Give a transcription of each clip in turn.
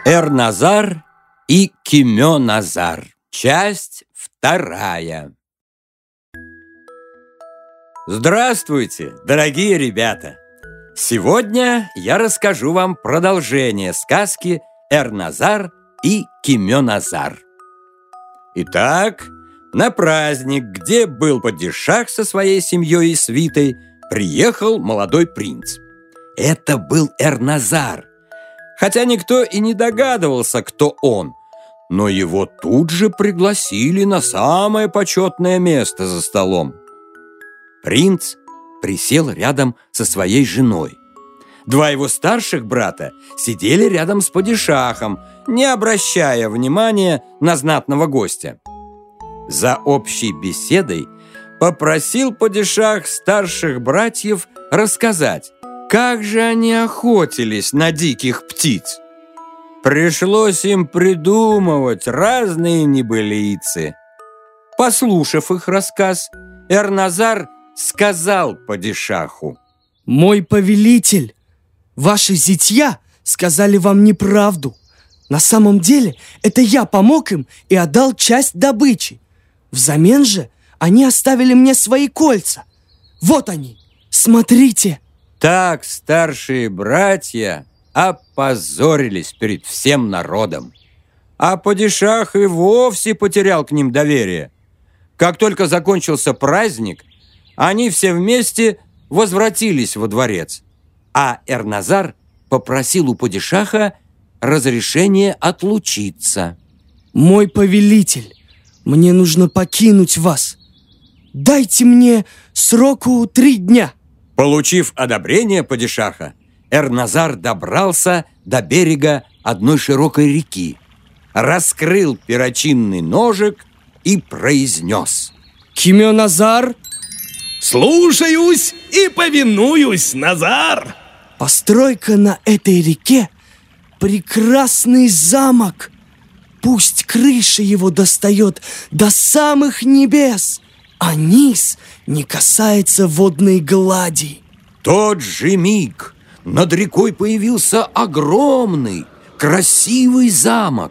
Эрназар и Кимё-Назар. Часть 2. Здравствуйте, дорогие ребята! Сегодня я расскажу вам продолжение сказки «Эрназар и Кимё-Назар». Итак, на праздник, где был падишах со своей семьей и свитой, приехал молодой принц. Это был Эрназар, хотя никто и не догадывался, кто он, но его тут же пригласили на самое почетное место за столом. Принц присел рядом со своей женой. Два его старших брата сидели рядом с падишахом, не обращая внимания на знатного гостя. За общей беседой попросил падишах старших братьев рассказать, как же они охотились на диких птиц. Пришлось им придумывать разные небылицы. Послушав их рассказ, Эрназар сказал падишаху: «Мой повелитель, ваши зятья сказали вам неправду. На самом деле, это я помог им и отдал часть добычи. Взамен же они оставили мне свои кольца. Вот они, смотрите». Так старшие братья опозорились перед всем народом. А падишах и вовсе потерял к ним доверие. Как только закончился праздник, они все вместе возвратились во дворец. А Эрназар попросил у падишаха разрешения отлучиться. «Мой повелитель, мне нужно покинуть вас. Дайте мне сроку 3 дня». Получив одобрение падишаха, Эрназар добрался до берега одной широкой реки, раскрыл перочинный ножик и произнес: «Кимё-Назар!» «Слушаюсь и повинуюсь, Назар!» «Построй-ка на этой реке прекрасный замок. Пусть крыша его достает до самых небес, а низ не касается водной глади». Тот же миг над рекой появился огромный, красивый замок.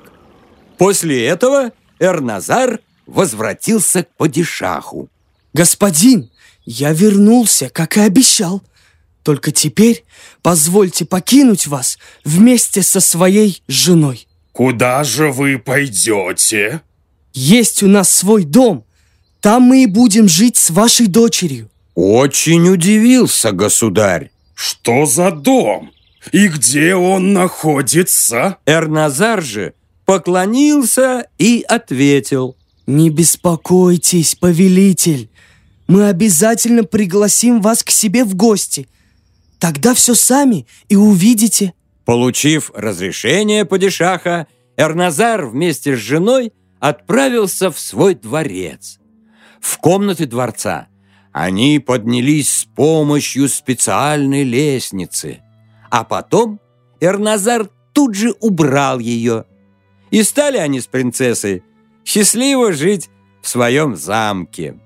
После этого Эрназар возвратился к падишаху. «Господин, я вернулся, как и обещал. Только теперь позвольте покинуть вас вместе со своей женой». «Куда же вы пойдете?» «Есть у нас свой дом. Там мы и будем жить с вашей дочерью». Очень удивился государь. «Что за дом? И где он находится?» Эрназар же поклонился и ответил: «Не беспокойтесь, повелитель. Мы обязательно пригласим вас к себе в гости. Тогда все сами и увидите». Получив разрешение падишаха, Эрназар вместе с женой отправился в свой дворец. В комнаты дворца они поднялись с помощью специальной лестницы, а потом Эрназар тут же убрал ее. И стали они с принцессой счастливо жить в своем замке.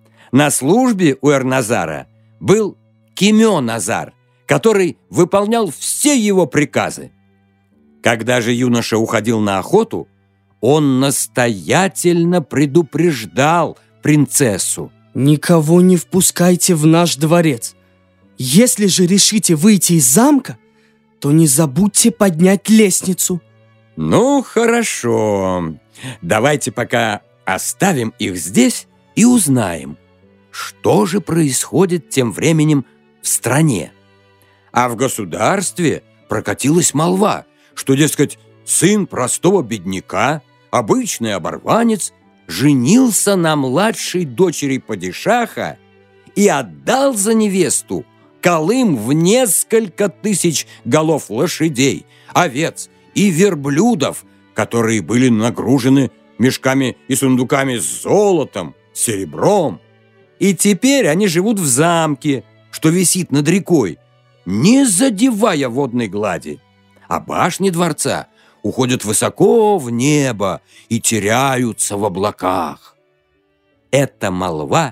На службе у Эрназара был Кимё-Назар, который выполнял все его приказы. Когда же юноша уходил на охоту, он настоятельно предупреждал принцессу: «Никого не впускайте в наш дворец. Если же решите выйти из замка, то не забудьте поднять лестницу». «Ну, хорошо. Давайте пока оставим их здесь и узнаем, что же происходит тем временем в стране». А в государстве прокатилась молва, что, дескать, сын простого бедняка, обычный оборванец, женился на младшей дочери падишаха и отдал за невесту колым в несколько тысяч голов лошадей, овец и верблюдов, которые были нагружены мешками и сундуками с золотом, серебром. И теперь они живут в замке, что висит над рекой, не задевая водной глади, а башни дворца уходят высоко в небо и теряются в облаках. Эта молва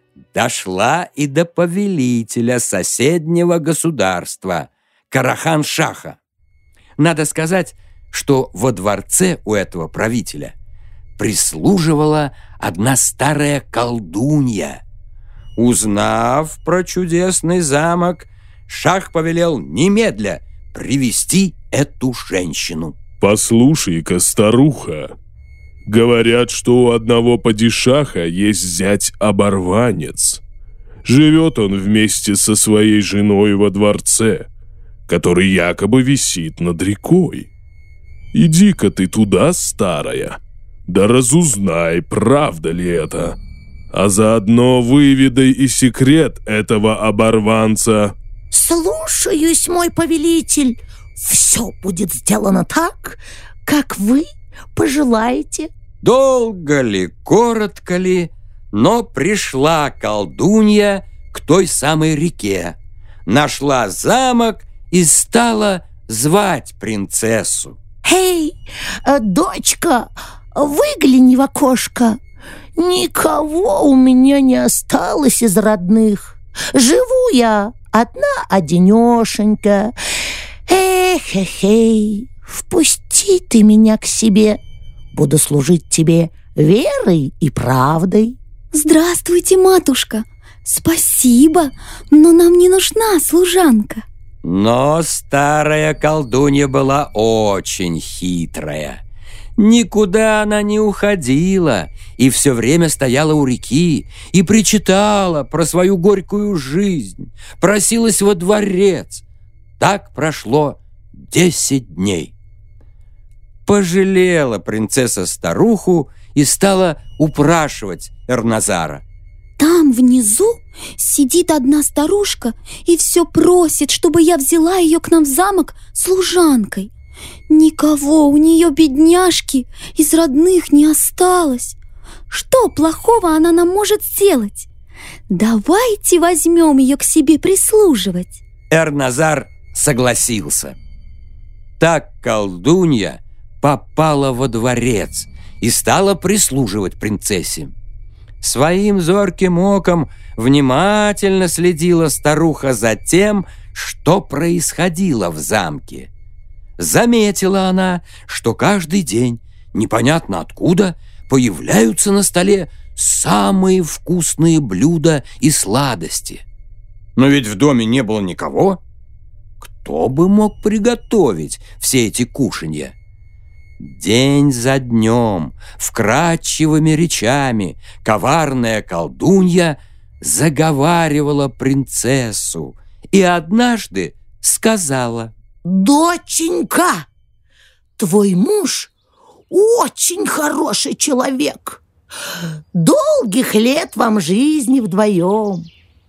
дошла и до повелителя соседнего государства, Карахан-Шаха. Надо сказать, что во дворце у этого правителя прислуживала одна старая колдунья. Узнав про чудесный замок, шах повелел немедля привести эту женщину. «Послушай-ка, старуха, говорят, что у одного падишаха есть зять-оборванец. Живет он вместе со своей женой во дворце, который якобы висит над рекой. Иди-ка ты туда, старая, да разузнай, правда ли это, а заодно выведай и секрет этого оборванца». «Слушаюсь, мой повелитель. Все будет сделано так, как вы пожелаете». Долго ли, коротко ли, но пришла колдунья к той самой реке, нашла замок и стала звать принцессу. «Эй, дочка, выгляни в окошко. Никого у меня не осталось из родных. Живу я одна-одинешенька. Эх, впусти ты меня к себе. Буду служить тебе верой и правдой». Здравствуйте, матушка. Спасибо, но нам не нужна служанка. Но старая колдунья была очень хитрая. Никуда она не уходила и все время стояла у реки и причитала про свою горькую жизнь, просилась во дворец. Так прошло 10 дней. Пожалела принцесса старуху и стала упрашивать Эрназара. Там внизу сидит одна старушка и все просит, чтобы я взяла ее к нам в замок служанкой. Никого у нее, бедняжки, из родных не осталось. Что плохого она нам может сделать? Давайте возьмем ее к себе прислуживать». Эрназар согласился. Так колдунья попала во дворец и стала прислуживать принцессе. Своим зорким оком внимательно следила старуха за тем, что происходило в замке. Заметила она, что каждый день, непонятно откуда, появляются на столе самые вкусные блюда и сладости. Но ведь в доме не было никого. Кто бы мог приготовить все эти кушанья? День за днем, вкрадчивыми речами, коварная колдунья заговаривала принцессу и однажды сказала: «Доченька, твой муж очень хороший человек. Долгих лет вам жизни вдвоем.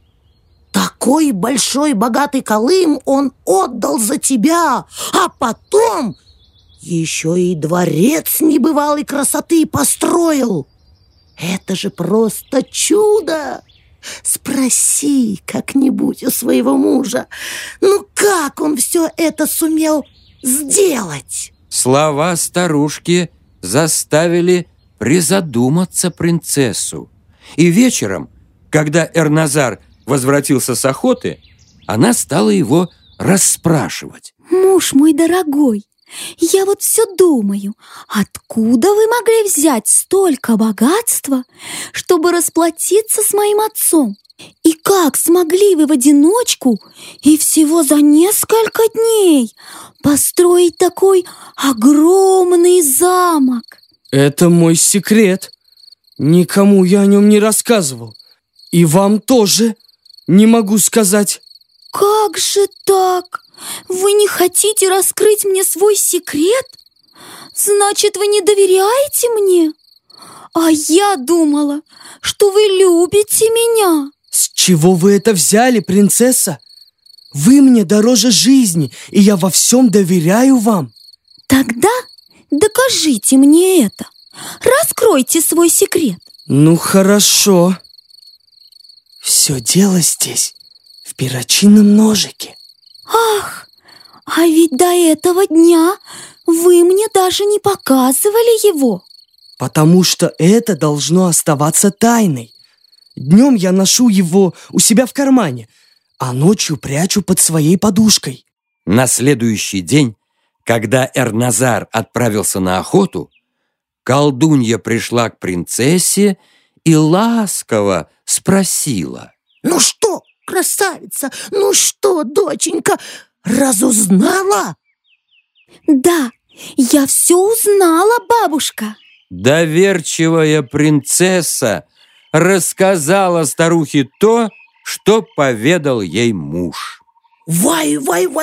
Такой большой богатый Колым он отдал за тебя, а потом еще и дворец небывалой красоты построил. Это же просто чудо! Спроси как-нибудь у своего мужа, ну как он все это сумел сделать?» Слова старушки заставили призадуматься принцессу. И вечером, когда Эрназар возвратился с охоты, она стала его расспрашивать. «Муж мой дорогой, я вот все думаю, откуда вы могли взять столько богатства, чтобы расплатиться с моим отцом? И как смогли вы в одиночку и всего за несколько дней построить такой огромный замок?» Это мой секрет. Никому я о нем не рассказывал. И вам тоже не могу сказать. «Как же так? Вы не хотите раскрыть мне свой секрет? Значит, вы не доверяете мне? А я думала, что вы любите меня». С чего вы это взяли, принцесса? Вы мне дороже жизни, и я во всем доверяю вам. Тогда докажите мне это. Раскройте свой секрет. Ну, хорошо. Все дело здесь, в перочинном ножике. Ах, а ведь до этого дня вы мне даже не показывали его. Потому что это должно оставаться тайной. Днем я ношу его у себя в кармане, а ночью прячу под своей подушкой. На следующий день, Когда Эрназар отправился на охоту, колдунья пришла к принцессе и ласково спросила: «Ну что, красавица, ну что, доченька, разузнала?» Да, я все узнала, бабушка. Доверчивая принцесса рассказала старухе то, что поведал ей муж. Вай!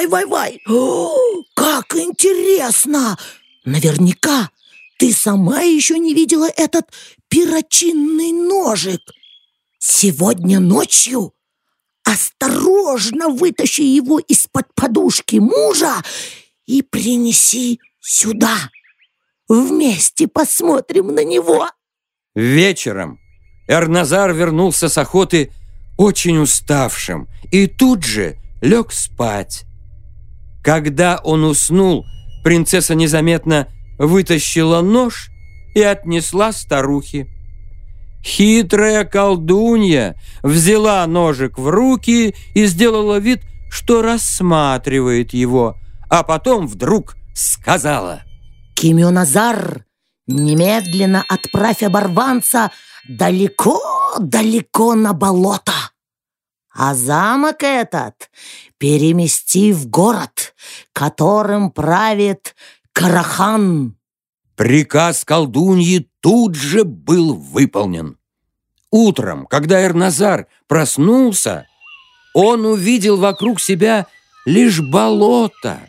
О, как интересно! Наверняка ты сама еще не видела этот перочинный ножик. Сегодня ночью осторожно вытащи его из-под подушки мужа и принеси сюда. Вместе посмотрим на него. Вечером Эрназар вернулся с охоты очень уставшим и тут же лег спать. Когда он уснул, принцесса незаметно вытащила нож и отнесла старухе. Хитрая колдунья взяла ножик в руки и сделала вид, что рассматривает его, а потом вдруг сказала: Кимионазар, немедленно отправь оборванца далеко-далеко на болото. А замок этот перемести в город, которым правит Карахан. Приказ колдуньи тут же был выполнен. Утром, когда Эрназар проснулся, он увидел вокруг себя лишь болото.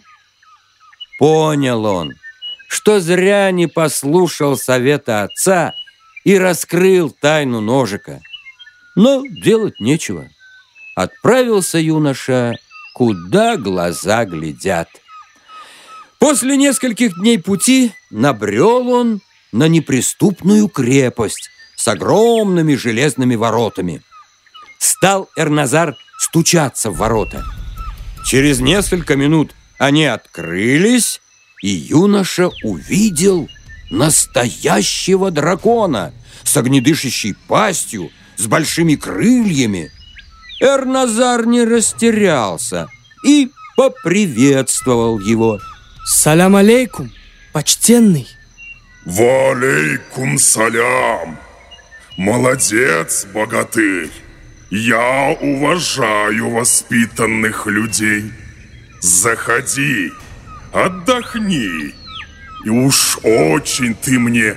Понял он, что зря не послушал совета отца и раскрыл тайну ножика. Но делать нечего. Отправился юноша, куда глаза глядят. После нескольких дней пути набрел он на неприступную крепость с огромными железными воротами. Стал Эрназар стучаться в ворота. Через несколько минут они открылись, и юноша увидел настоящего дракона с огнедышащей пастью, с большими крыльями. Эрназар не растерялся и поприветствовал его. Салям алейкум, почтенный. Валейкум салям. Молодец, богатырь. Я уважаю воспитанных людей. Заходи, отдохни. И уж очень ты мне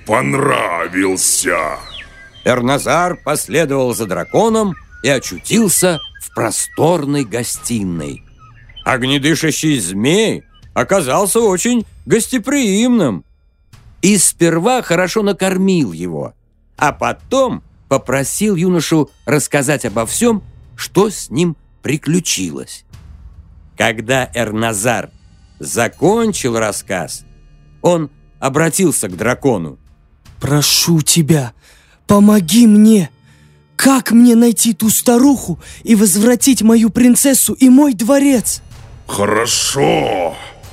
понравился. Эрназар последовал за драконом и очутился в просторной гостиной. Огнедышащий змей оказался очень гостеприимным и сперва хорошо накормил его, а потом попросил юношу рассказать обо всем, что с ним приключилось. Когда Эрназар закончил рассказ, он обратился к дракону. Прошу тебя, помоги мне. Как мне найти ту старуху и возвратить мою принцессу и мой дворец? Хорошо.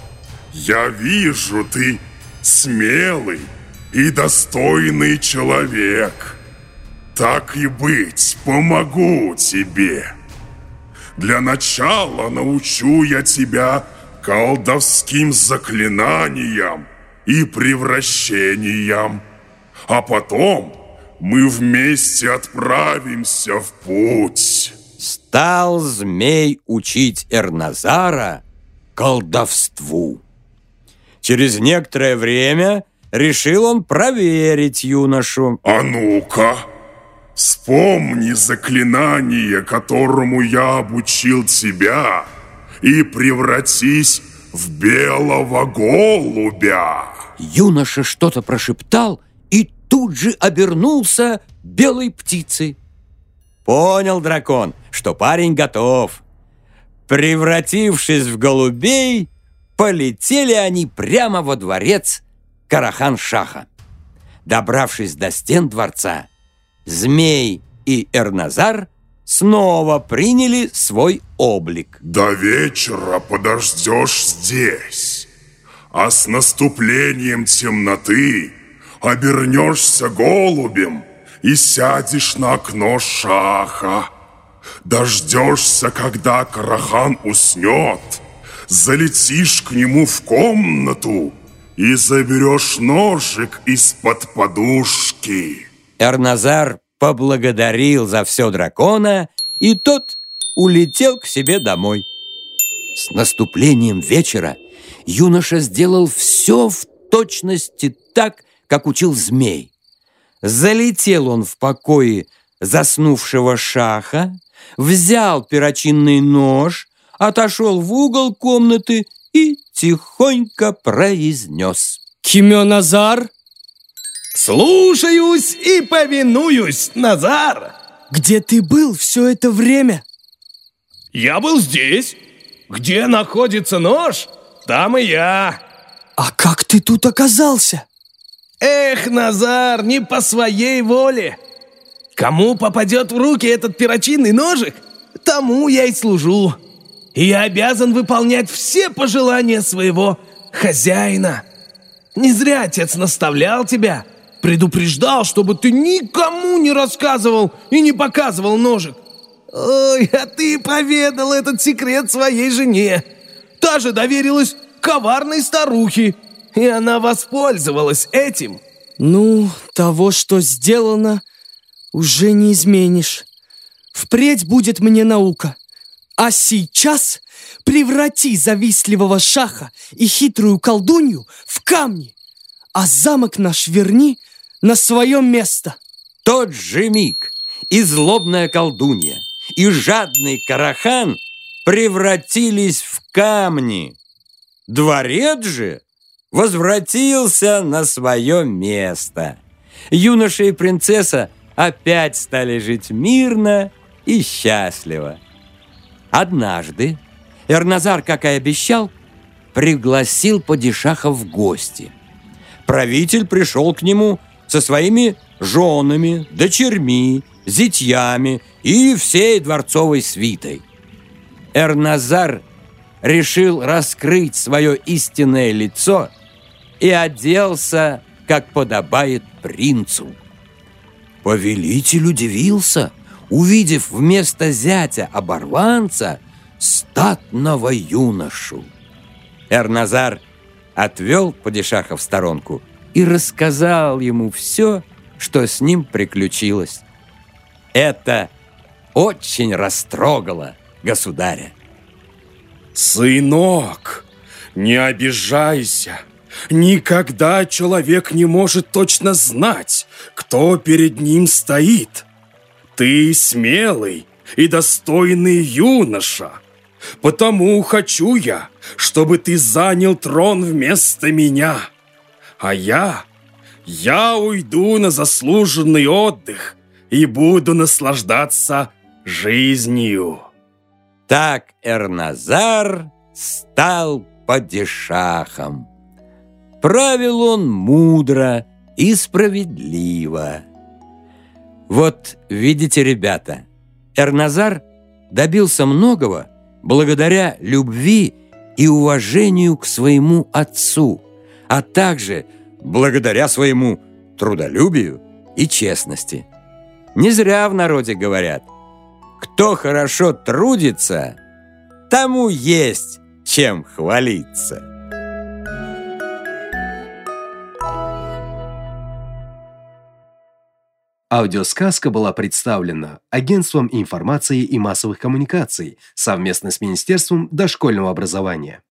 Я вижу, ты смелый и достойный человек. Так и быть, помогу тебе. Для начала научу я тебя колдовским заклинаниям и превращениям, а потом мы вместе отправимся в путь. Стал змей учить Эрназара колдовству. Через некоторое время решил он проверить юношу. А ну-ка, вспомни заклинание, которому я обучил тебя, и превратись в белого голубя. Юноша что-то прошептал и тут же обернулся белой птицей. Понял дракон, что парень готов. Превратившись в голубей, полетели они прямо во дворец Карахан-Шаха. Добравшись до стен дворца, змей и Эрназар снова приняли свой облик. До вечера подождешь здесь, а с наступлением темноты обернешься голубем и сядешь на окно шаха. Дождешься, когда Карахан уснет, залетишь к нему в комнату и заберешь ножик из-под подушки. Эрназар поблагодарил за все дракона, и тот улетел к себе домой. С наступлением вечера юноша сделал все в точности так, как учил змей. Залетел он в покои заснувшего шаха, взял перочинный нож, отошел в угол комнаты и тихонько произнес: Химионазар, Слушаюсь и повинуюсь, Назар. где ты был все это время? Я был здесь. Где находится нож, там и я. А как ты тут оказался? Эх, Назар, не по своей воле. Кому попадет в руки этот перочинный ножик, тому я и служу. И я обязан выполнять все пожелания своего хозяина. Не зря отец наставлял тебя, предупреждал, чтобы ты никому не рассказывал и не показывал ножик. Ой, а ты поведал этот секрет своей жене. Та же доверилась коварной старухе, и она воспользовалась этим. Ну, того, что сделано, уже не изменишь. Впредь будет мне наука. А сейчас преврати завистливого шаха и хитрую колдунью в камни, а замок наш верни на свое место. Тот же миг и злобная колдунья, и жадный Карахан превратились в камни. Дворец же возвратился на свое место. Юноша и принцесса опять стали жить мирно и счастливо. Однажды Эрназар, как и обещал, пригласил падишаха в гости. Правитель пришел к нему со своими женами, дочерьми, зятьями и всей дворцовой свитой. Эрназар решил раскрыть свое истинное лицо и оделся, как подобает принцу. Повелитель удивился, увидев вместо зятя-оборванца статного юношу. Эрназар отвел падишаха в сторонку и рассказал ему все, что с ним приключилось. Это очень растрогало государя. Сынок, не обижайся. Никогда человек не может точно знать, кто перед ним стоит. Ты смелый и достойный юноша. Потому хочу я, чтобы ты занял трон вместо меня. А я уйду на заслуженный отдых и буду наслаждаться жизнью. Так Эрназар стал падишахом. Правил он мудро и справедливо. Вот видите, ребята, Эрназар добился многого благодаря любви и уважению к своему отцу, а также благодаря своему трудолюбию и честности. Не зря в народе говорят: кто хорошо трудится, тому есть чем хвалиться. Аудиосказка была представлена Агентством информации и массовых коммуникаций совместно с Министерством дошкольного образования.